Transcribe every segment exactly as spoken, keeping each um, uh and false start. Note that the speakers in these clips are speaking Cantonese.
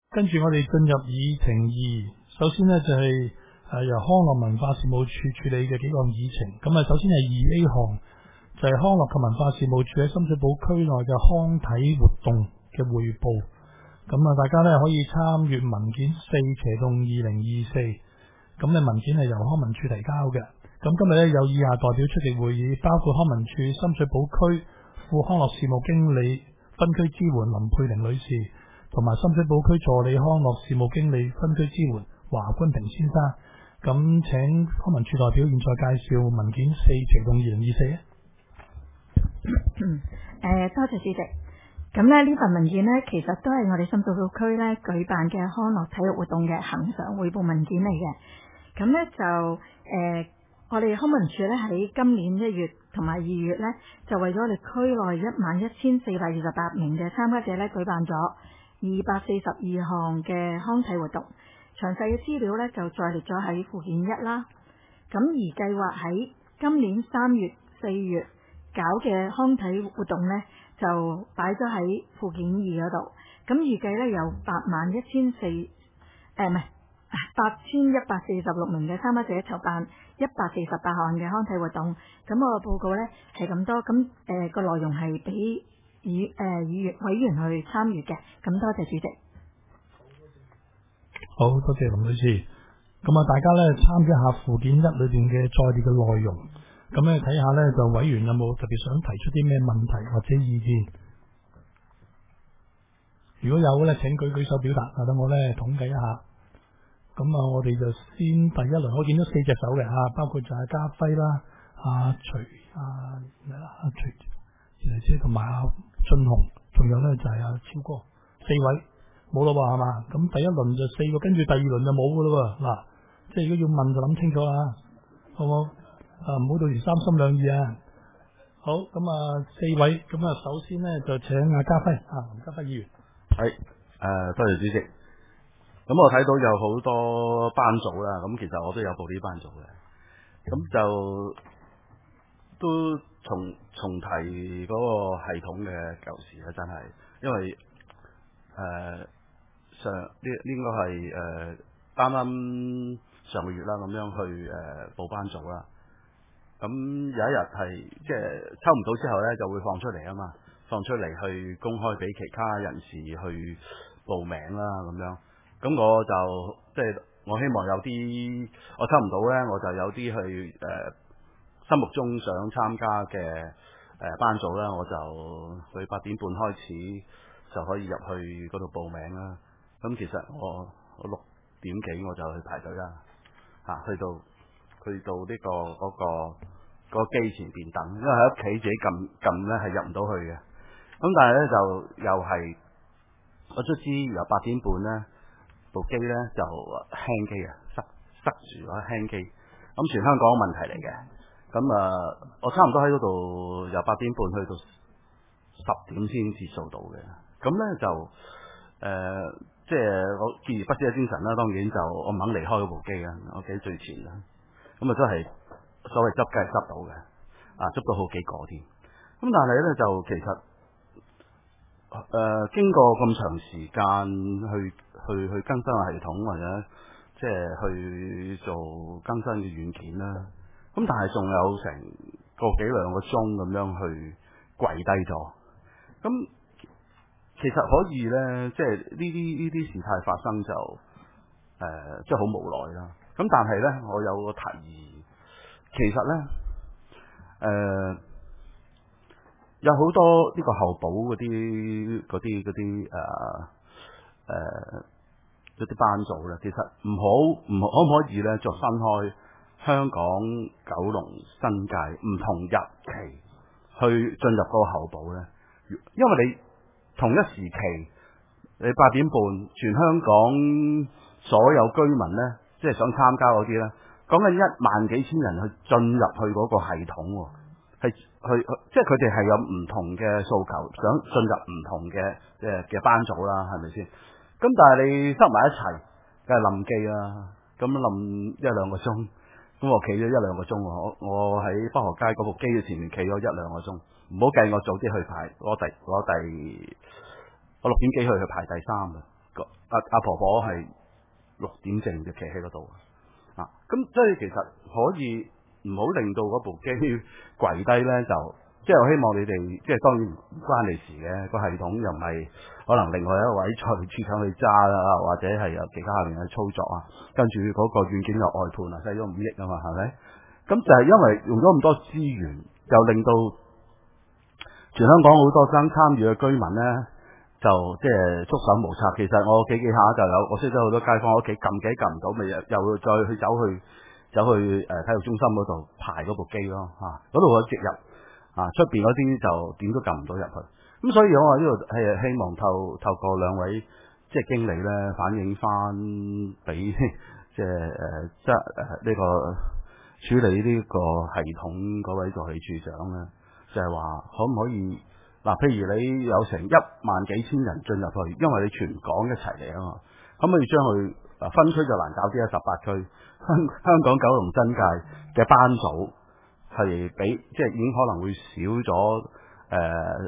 跟住我哋進入議程二，首先呢，就係、是、誒由康樂文化事務處處理嘅幾個議程。咁啊，首先係二 A 項，就係、是、康樂及文化事務處喺深水埗區內嘅康體活動嘅匯報。咁啊，大家呢可以參閱文件四斜洞二零二四。咁嘅文件係由康文署提交嘅。咁今日呢，有以下代表出席會議，包括康文署深水埗區副康樂事務經理分區支援林佩玲女士，同埋深水埗區助理康樂事務經理分區支援華君平先生。咁請康文署代表現在介紹文件四斜洞二零二四。 嗯，誒，多謝主席。咁咧呢份文件呢，其實都係我哋深水埗區咧舉辦嘅康樂體育活動嘅恆常匯報文件嚟嘅。咁咧就誒。呃我哋康文署咧喺今年一月同埋二月咧，就為咗我哋區內一萬一千四百二十八名嘅參加者咧，舉辦咗二百四十二項嘅康體活動。詳細嘅資料咧就載列咗喺附件一啦。咁而計劃喺今年三月、四月搞嘅康體活動咧，就擺咗喺附件二嗰度。咁預計咧有八萬一千四誒唔係八千一百四十六名嘅參加者籌辦一百四十八項嘅康體活動，咁我個報告呢係咁多，咁誒個內容係俾議誒議員委員去參與嘅，咁多謝主席。 好多謝林女士，咁啊大家呢參一下附件一裏邊嘅載列嘅內容，咁咧睇下呢就委員有冇特別想提出啲咩問題或者意見？如果有呢，請舉舉手表達，等我呢統計一下。咁啊，我哋就先第一輪，我見到四隻手嘅啊，包括就係家輝啦、阿徐、阿咩啦、阿徐姐姐同埋阿俊雄，仲有咧就係阿超哥，四位冇咯喎，係嘛？咁第一輪就四個，跟住第二輪就冇噶咯喎。嗱，即係如果要問就諗清楚啦，好冇？啊，唔好到時三心兩意啊！好，咁啊四位，咁啊首先咧就請阿家輝啊，林家輝議員。 係誒、呃，多謝主席。咁我睇到有好多班組啦，咁其實我都有報啲班組嘅，咁就都重重提嗰個系統嘅舊事啦，真係，因為誒、呃、上呢應該係誒啱啱上個月啦，咁樣去誒、呃、報班組啦，咁有一日係即係抽唔到之後咧，就會放出嚟啊嘛，放出嚟去公開俾其他人士去報名啦，咁樣。咁我就即係我希望有啲我抽唔到咧，我就有啲去誒、呃、心目中想參加嘅誒、呃、班組啦，我就去八點半開始就可以入去嗰度報名啦。咁其實我我六點幾我就去排隊啦，嚇、啊、去到去到呢、這個嗰、那個嗰、那個機前邊等，因為喺屋企自己撳撳咧係入唔到去嘅。咁但係咧就又係我卒之由八點半咧。部機咧就輕機啊，塞塞住咗輕機，咁全香港問題嚟嘅。咁啊，我差唔多喺嗰度由八點半去到十點先至做到嘅。咁咧就誒、呃，即係我堅持不懈嘅精神啦。當然就我唔肯離開嗰部機啊，我企喺最前啦。咁啊，真係所謂執梗係執到嘅，啊執到好幾個添。咁但係咧就其實誒、呃、經過咁長時間去。去去更新個系統或者即係去做更新嘅軟件啦，咁但係仲有成個幾兩個鐘咁樣去跪低咗，咁其實可以咧，即係呢啲呢啲事態發生就誒、呃、即係好無奈啦。咁但係咧，我有個提議，其實咧誒、呃、有好多呢個後補嗰啲嗰啲嗰啲誒。誒一啲班組咧，其實唔好唔可唔可以咧，再分開香港、九龍、新界唔同日期去進入嗰個候補咧？因為你同一時期，你八點半，全香港所有居民咧，即係想參加嗰啲咧，講緊一萬幾千人去進入去嗰個系統喎，係去即係佢哋係有唔同嘅訴求，想進入唔同嘅嘅嘅班組啦，係咪先？咁但係你塞埋一齊，梗係冧機啦。咁冧一兩個鐘，咁我企咗一兩個鐘，我我喺北河街嗰部機嘅前面企咗一兩個鐘。唔好計我早啲去排，我第我第我六點幾去去排第三嘅。咁阿阿婆婆係六點正就企喺嗰度啊，咁即係其實可以唔好令到嗰部機跪低咧，就即係我希望你哋即係當然唔關你事嘅，個系統又唔係可能另外一位財務處長去揸啦，或者係由其他下面去操作啊，跟住嗰個軟件又外判啊，使咗五億啊嘛，係咪？咁就係因為用咗咁多資源，又令到全香港好多爭參與嘅居民咧，就即係束手無策。其實我幾幾下就有，我識得好多街坊屋企撳幾撳唔到，咪又又再去走去走去誒、呃、體育中心嗰度排嗰部機咯嚇，嗰度有直入啊，出邊嗰啲就點都撳唔到入去。咁所以我話呢度係希望透透過兩位即係經理咧反映翻俾即係誒即係誒呢個處理呢個系統嗰位助理處長咧，就係、是、話可唔可以嗱？譬如你有成一萬幾千人進入去，因為你全港一齊嚟啊嘛，可唔可以將佢嗱分區就難搞啲啊？十八區香香港九龍新界嘅班組係比即係已經可能會少咗誒、呃、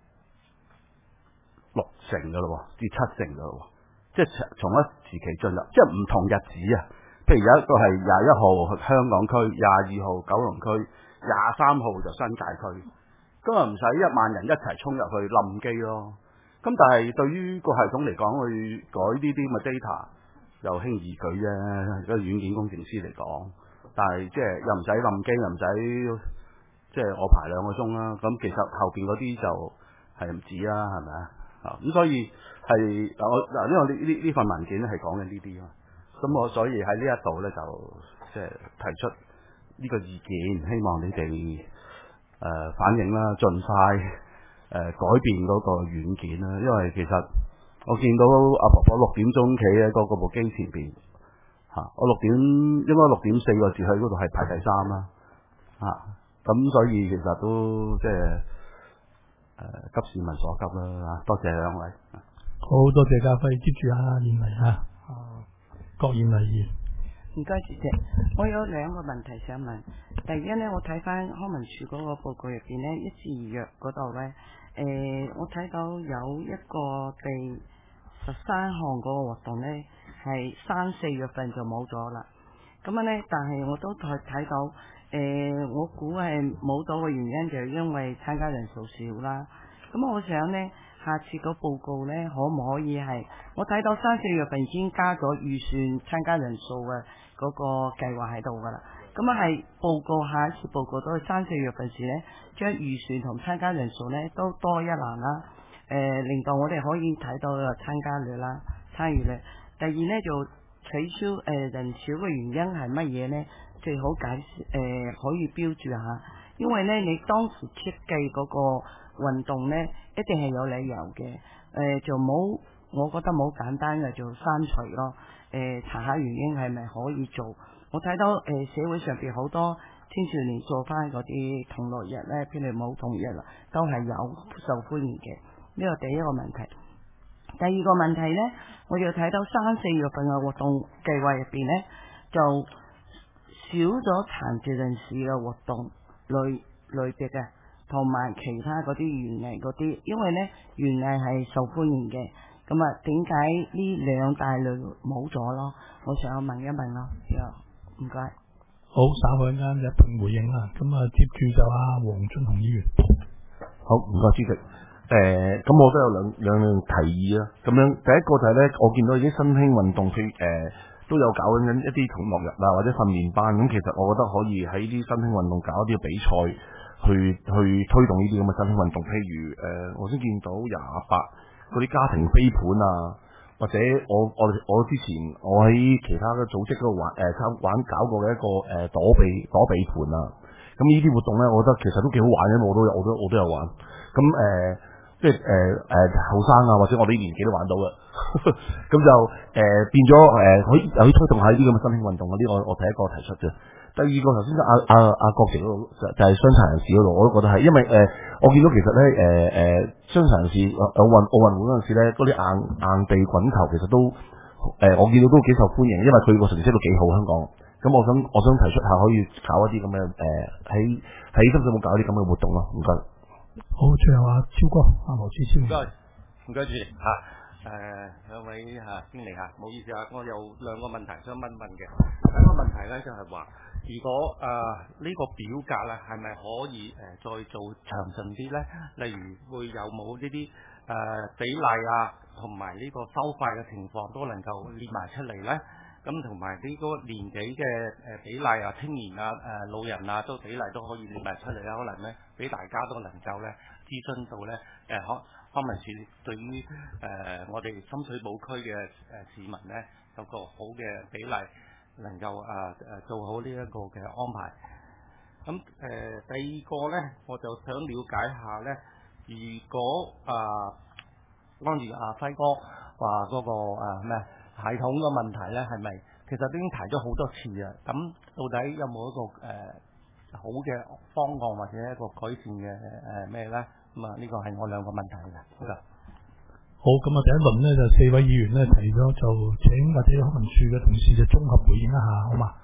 六成噶咯，至七成噶咯，即係從一時期進入，即係唔同日子啊。譬如有一個係廿一號香港區，廿二號九龍區，廿三號就新界區，咁啊唔使一萬人一齊衝入去冧機咯。咁但係對於個系統嚟講，去改呢啲咁嘅 data 又輕而易舉啫，個軟件工程師嚟講。但係即係又唔使冧機，又唔使即係我排兩個鐘啦。咁其實後邊嗰啲就係唔止啦，係咪啊？啊咁所以係嗱我嗱因為呢呢呢份文件咧係講緊呢啲咯。咁我所以喺呢一度咧就即係提出呢個意見，希望你哋誒、呃、反映啦，盡快誒、呃、改變嗰個軟件啦。因為其實我見到阿婆婆六點鐘企喺嗰個部機前邊嚇，我六點應該六點四個字喺嗰度係排第三啦嚇，咁、啊、所以其實都即係誒急市民所急啦嚇。多謝兩位， 好多謝家輝，接住阿燕妮嚇。郭燕麗議員， 唔該主席，我有兩個問題想問。第一呢，我睇翻康文署嗰個報告入邊呢，一至二月嗰度呢，誒、呃，我睇到有一個第十三項嗰個活動呢，係三四月份就冇咗啦。咁樣呢，但係我都睇睇到，誒、呃，我估係冇咗嘅原因就係因為參加人數少啦。咁我想呢，下次個報告呢，可唔可以係我睇到三四月份已經加咗預算參加人數嘅嗰個計劃喺度噶啦。咁啊係報告下一次報告都係三四月份時呢，將預算同參加人數呢都多一欄啦。誒、呃，令到我哋可以睇到個參加率啦、參與率。第二呢，就取消誒、呃、人少嘅原因係乜嘢呢？最好解釋誒、呃、可以標注下，因為呢，你當時設計嗰個運動呢，一定係有理由嘅，誒、呃、就冇，我覺得冇簡單嘅就刪除咯，誒、呃、查下原因係咪可以做？我睇到誒、呃、社會上邊好多青少年做翻嗰啲同樂日呢，譬如舞童日啦，都係有受歡迎嘅。呢個第一個問題。第二個問題呢，我要睇到三四月份嘅活動計劃入邊呢，就少咗殘疾人士嘅活動類類別嘅。同埋其他嗰啲園藝嗰啲，因為咧園藝係受歡迎嘅，咁啊點解呢兩大類冇咗咯？我想問一問咯，唔該。 好，稍後一間一併回應啦。咁啊，接住就阿黃俊雄議員。 好，唔該主席。誒、呃，咁我都有兩兩樣提議啊。咁樣第一個就係咧，我見到啲新興運動，譬如誒都有搞緊一啲同樂日啊，或者訓練班。咁其實我覺得可以喺啲新興運動搞一啲比賽。去去推動呢啲咁嘅新興運動，譬如誒、呃，我先見到廿八嗰啲家庭飛盤啊，或者我我我之前我喺其他嘅組織嗰度玩誒參、呃、玩搞過嘅一個誒、呃、躲避躲避盤啊，咁呢啲活動咧，我覺得其實都幾好玩嘅，我都我都我都有玩，咁誒、呃、即係誒誒後生啊，或者我哋年紀都玩到嘅，咁就誒、呃、變咗誒、呃、可以可以推動下呢啲咁嘅新興運動啊，呢個我第一個提出啫。第二個頭先阿阿阿郭成嗰度就就係傷殘人士嗰度，我都覺得係，因為誒、呃、我見到其實咧誒誒傷殘人士奧運奧運會嗰陣時咧，嗰啲硬硬地滾球其實都誒、呃、我見到都幾受歡迎，因為佢個成績都幾好香港。咁我想我想提出下可以搞一啲咁嘅誒喺喺深圳冇搞啲咁嘅活動咯，唔該。 好，最後阿超哥阿羅志超。 唔該，唔該主席嚇。 誒兩位嚇經理嚇，唔好意思啊，我有兩個問題想問問嘅。第一個問題咧就係話，如果誒呢個表格咧係咪可以誒再做詳盡啲咧？例如會有冇呢啲誒比例啊，同埋呢個收費嘅情況都能夠列埋出嚟咧？咁同埋呢個年紀嘅誒比例啊，青年啊、誒老人啊，都比例都可以列埋出嚟啦。可能咧，俾大家都能夠咧諮詢到咧誒康康文署對於誒、呃、我哋深水埗區嘅誒市民咧有個好嘅比例，能夠誒誒、呃、做好呢一個嘅安排。咁誒、呃、第二個咧，我就想了解下咧，如果啊按住阿輝哥話嗰、那個誒咩？呃系統嘅問題咧，係咪其實都已經提咗好多次啊？咁到底有冇一個誒、呃、好嘅方案或者一個改善嘅誒咩咧？咁啊，呢個係我兩個問題嘅。好嘅。 好，咁啊，第一輪咧就四位議員咧提咗，就請或者康文署嘅同事就綜合回應一下，好嘛？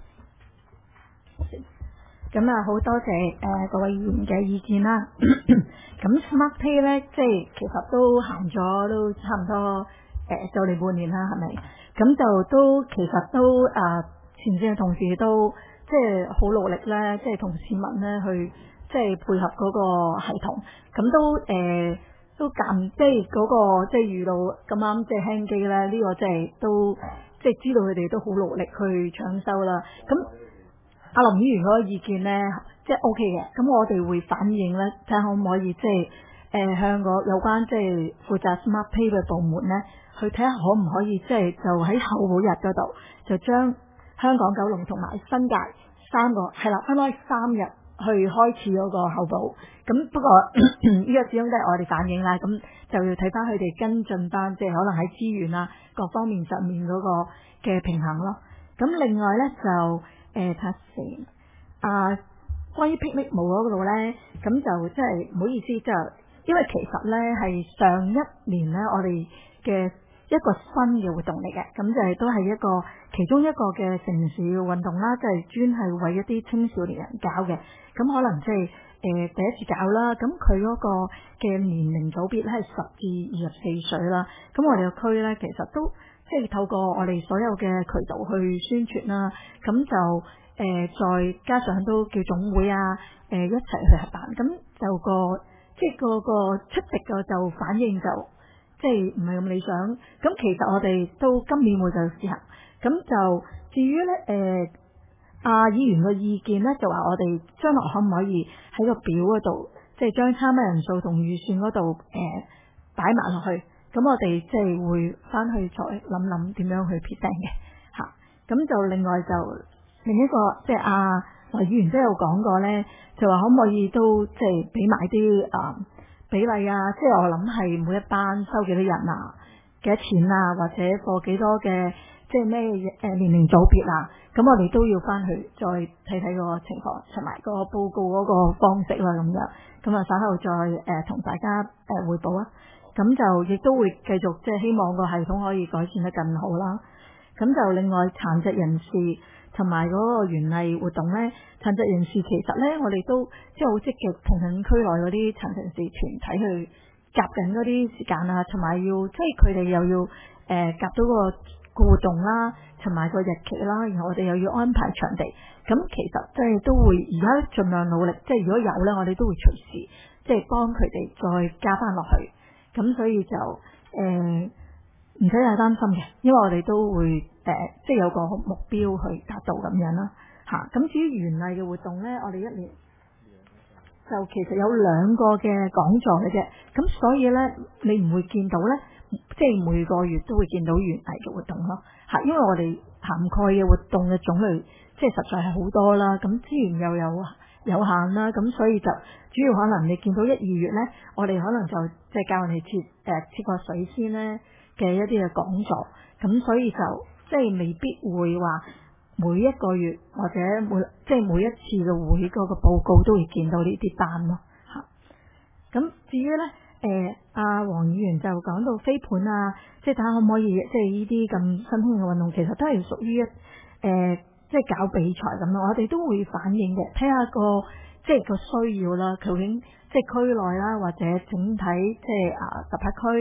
咁啊，好多謝誒、呃、各位議員嘅意見啦。咁 Smart Pay 咧，即係其實都行咗都差唔多。誒就嚟半年啦，係咪？咁就都其實都誒、呃、前線嘅同事都即係好努力咧，即係同市民咧去即係配合嗰個系統，咁都誒、呃、都鑑即係嗰、那個即係遇到咁啱即係輕機咧，呢、這個即係都即係知道佢哋都好努力去搶收啦。咁阿林議員嗰個意見咧，即係 O K 嘅，咁我哋會反映咧，睇下可唔可以即係誒、呃、向個有關即係負責 Smart Pay 嘅部門咧。去睇下可唔可以即係就喺後補日嗰度就將香港、九龍同埋新界三個係啦，分開三日去開始嗰個後補。咁不過呢個始終都係我哋反映啦，咁就要睇翻佢哋跟進翻，即係可能喺資源啊各方面上面嗰個嘅平衡咯。咁另外咧就誒睇下先啊，關於霹靂舞嗰度咧，咁就即係唔好意思，就因為其實咧係上一年咧我哋嘅一個新嘅活動嚟嘅，咁就係都係一個其中一個嘅城市嘅運動啦，即係專係為一啲青少年人搞嘅。咁可能即係誒第一次搞啦，咁佢嗰個嘅年齡組別咧係十至二十四歲啦。咁我哋個區咧其實都即係透過我哋所有嘅渠道去宣傳啦，咁就誒、呃、再加上都叫總會啊，誒、呃、一齊去合辦，咁就個即係個個出席嘅就反應就。即係唔係咁理想，咁其實我哋都今年會就試行，咁就至於咧誒，阿、呃、議員嘅意見咧就話我哋將來可唔可以喺個表嗰度，即係將參加人數同預算嗰度誒擺埋落去，咁我哋即係會翻去再諗諗點樣去決定嘅嚇，咁、啊、就另外就另一個即係阿阿議員都有講過咧，就話可唔可以都即係俾埋啲啊。呃比例啊，即係我諗係每一班收幾多人啊，幾多錢啊，或者過幾多嘅即係咩誒年齡組別啊，咁我哋都要翻去再睇睇個情況，同埋個報告嗰個方式啦咁樣，咁啊稍後再誒同、呃、大家誒、呃、匯報啊，咁就亦都會繼續即係希望個系統可以改善得更好啦。咁就另外殘疾人士同埋嗰個園藝活動咧，殘疾人士其實咧，我哋都即係好積極同緊區內嗰啲殘疾人士團體去夾緊嗰啲時間啊，同埋要即係佢哋又要誒、呃、夾到個個活動啦，同埋個日期啦，然後我哋又要安排場地。咁其實即係都會而家盡量努力，即係如果有咧，我哋都會隨時即係幫佢哋再加翻落去。咁所以就誒。唔使太擔心嘅，因為我哋都會誒、呃，即係有個目標去達到咁樣啦嚇。咁、啊、至於園藝嘅活動咧，我哋一年就其實有兩個嘅講座嘅啫。咁所以咧，你唔會見到咧，即係每個月都會見到園藝嘅活動咯嚇。因為我哋涵蓋嘅活動嘅種類，即係實在係好多啦。咁資源又有有限啦，咁所以就主要可能你見到一二月咧，我哋可能就即係教人哋切誒切個水先咧。嘅一啲嘅講座，咁所以就即係未必會話每一個月或者每即係每一次嘅會嗰個報告都會見到呢啲單咯嚇。咁至於咧誒阿黃議員就講到飛盤啊，即係睇下可唔可以即係呢啲咁新興嘅運動，其實都係屬於一誒、呃、即係搞比賽咁咯。我哋都會反映嘅，睇下個即係個需要啦，究竟即係區內啦或者整體即係啊十八區。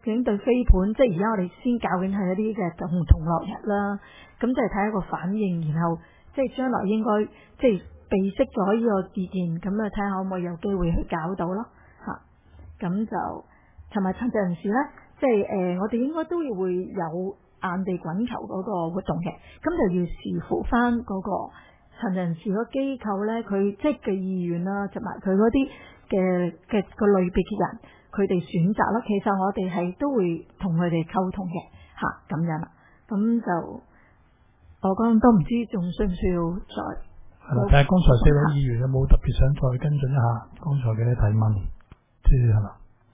究竟對飛盤，即係而家我哋先教緊係一啲嘅同同樂日啦，咁就係睇一個反應，然後即係將來應該即係備識咗呢個意見，咁啊睇下可唔可以有機會去搞到咯嚇。咁就同埋殘疾人士咧，即係誒、呃、我哋應該都要會有硬地滾球嗰個活動嘅，咁就要視乎翻嗰個殘疾人士嗰機構咧，佢即係嘅意願啦，同埋佢嗰啲嘅嘅個類別嘅人，佢哋選擇啦。其實我哋係都會同佢哋溝通嘅嚇，咁樣啦。咁就我講都唔知仲需唔需要再係啦。睇下剛才四位議員有冇特別想再跟進一下剛才嘅提問，即係係嘛？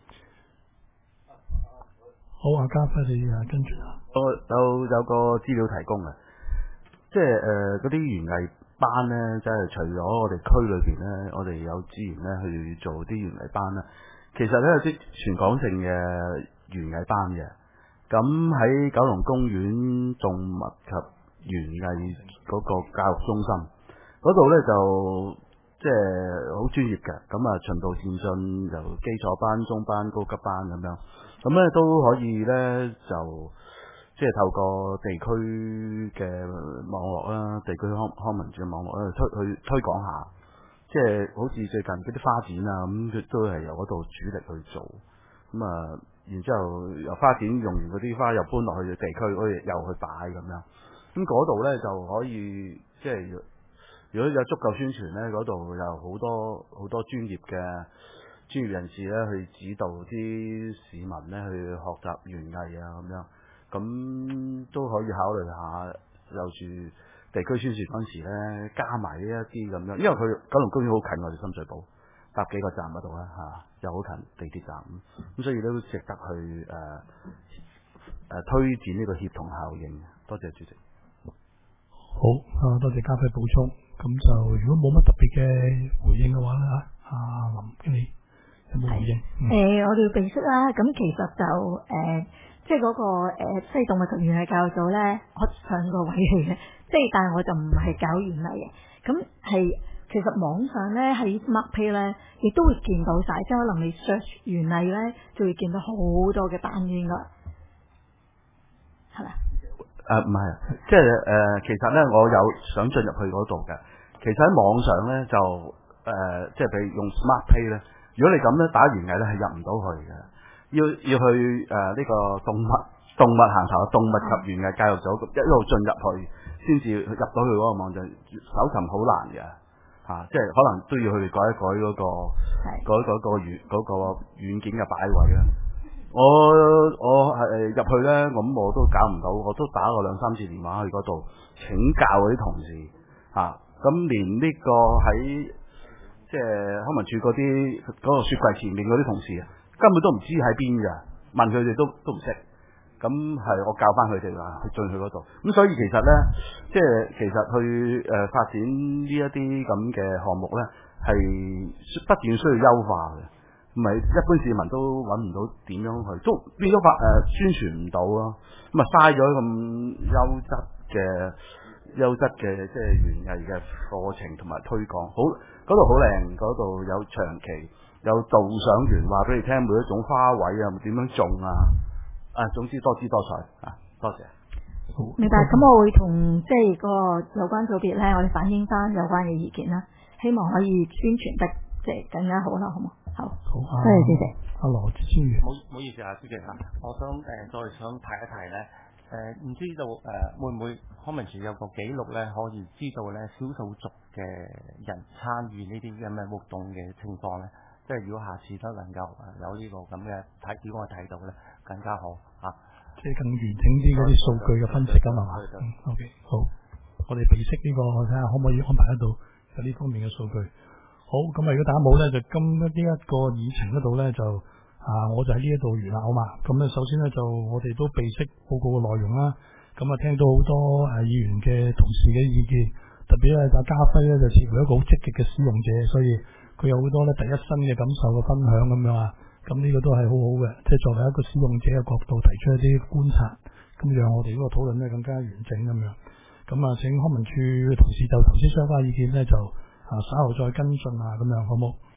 好啊，家輝你啊跟住啊。 我有有個資料提供啊，即係誒嗰啲園藝班咧，即係除咗我哋區裏邊咧，我哋有資源咧去做啲園藝班啦。其實咧有啲全港性嘅園藝班嘅，咁喺九龍公園動物及園藝嗰個教育中心嗰度咧就即係好專業嘅，咁啊循序漸進，由基礎班、中班、高級班咁樣，咁咧都可以咧就。即係透過地區嘅網絡啦，地區康康文署嘅網絡咧推去推廣下，即係好似最近嗰啲花展啊，咁佢都係由嗰度主力去做，咁啊，然之後由花展用完嗰啲花又搬落去地區，可以又去擺咁樣，咁嗰度咧就可以即係如果有足夠宣傳咧，嗰度有好多好多專業嘅專業人士咧去指導啲市民咧去學習園藝啊咁樣。咁都可以考慮下，就住地區宣傳嗰陣時咧，加埋呢一啲咁樣，因為佢九龍公園好近我哋深水埗，搭幾個站嗰度啦嚇，又好近地鐵站，咁所以都值得去誒誒、呃、推薦呢個協同效應。多謝主席。 好啊，多謝家輝補充。咁就如果冇乜特別嘅回應嘅話咧嚇，阿林經理有冇回應？誒、 嗯呃，我哋要備識啦。咁其實就誒。呃即係嗰、那個誒，西動物及園藝教育組咧，我上個位嚟嘅，即係但係我就唔係搞園藝嘅。咁係其實網上咧喺 SmartPay 咧，亦都會見到晒，即係可能你 search 園藝咧，就會見到好多嘅班應該係咪？ 誒唔係，即係誒、呃，其實咧我有想進入去嗰度嘅。其實喺網上咧就誒、呃，即係譬如用 SmartPay 咧，如果你咁咧打園藝咧係入唔到去嘅。要要去誒呢、呃這個動物動物行頭動物及園藝教育組一路進入去，先至入到去嗰個網站，搜尋好難嘅嚇、啊，即係可能都要去改一改嗰、那個改嗰個軟嗰、那個軟件嘅擺位啦。我我係入去咧，咁我都搞唔到，我都打過兩三次電話去嗰度請教嗰啲同事嚇，咁、啊、連呢個喺即係康文署嗰啲嗰個雪櫃前面嗰啲同事啊。根本都唔知喺邊㗎，問佢哋都都唔識，咁係我教翻佢哋啦，去進去嗰度。咁所以其實咧，即係其實去誒、呃、發展呢一啲咁嘅項目咧，係不斷需要優化嘅，唔係一般市民都揾唔到點樣去，都變咗發誒宣傳唔到咯。咁啊嘥咗咁優質嘅優質嘅即係園藝嘅課程同埋推廣，好嗰度好靚，嗰度有長期。有導賞員話俾你聽每一種花卉啊，點樣種啊，啊，總之多姿多彩啊，多謝。 明白，咁我會同即係個有關組別咧，我哋反映翻有關嘅意見啦，希望可以宣傳得即係更加好啦，好冇？好，好，多謝主席。 阿羅志超員， 唔好唔好意思啊，主席啊，我想誒、呃、再想提一提咧，誒、呃、唔知道誒、呃、會唔會康文署有個記錄咧，可以知道咧少數族嘅人參與呢啲咁嘅活動嘅情況咧？即係如果下次都能夠有呢個咁嘅睇，如果我睇到咧更加好嚇， 即係更完整啲嗰啲數據嘅分析㗎嘛。嗯 ，OK， 好，我哋備識呢個睇下可唔可以安排得到有呢方面嘅數據。好，咁啊如果大家冇咧，就今呢一個議程嗰度咧就啊，我就喺呢一度完啦，好嘛？咁咧首先咧就我哋都備識報告嘅內容啦。咁啊聽到好多誒議員嘅同事嘅意見，特別係阿家輝咧就似乎一個好積極嘅使用者，所以。佢有好多咧第一身嘅感受嘅分享咁樣啊，咁呢個都係好好嘅，即係作為一個使用者嘅角度提出一啲觀察，咁讓我哋呢個討論咧更加完整咁樣。咁啊，請康文署嘅同事就頭先相關意見咧就啊稍後再跟進啊，咁樣好冇？